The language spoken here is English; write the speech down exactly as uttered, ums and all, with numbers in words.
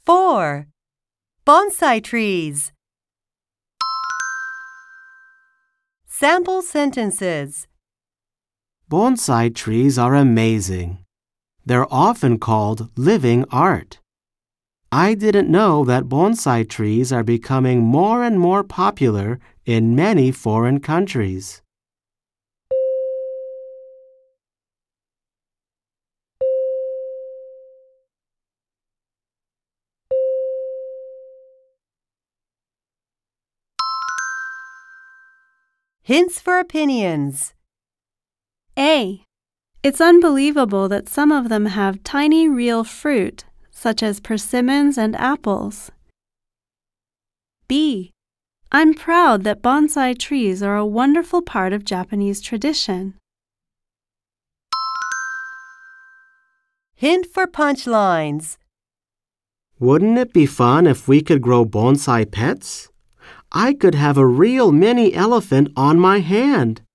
four. Bonsai trees. Sample sentences. Bonsai trees are amazing. They're often called living art. I didn't know that bonsai trees are becoming more and more popular in many foreign countries. Hints for opinions. A. It's unbelievable that some of them have tiny real fruit, such as persimmons and apples. B. I'm proud that bonsai trees are a wonderful part of Japanese tradition. Hint for punchlines. Wouldn't it be fun if we could grow bonsai pets? I could have a real mini elephant on my hand.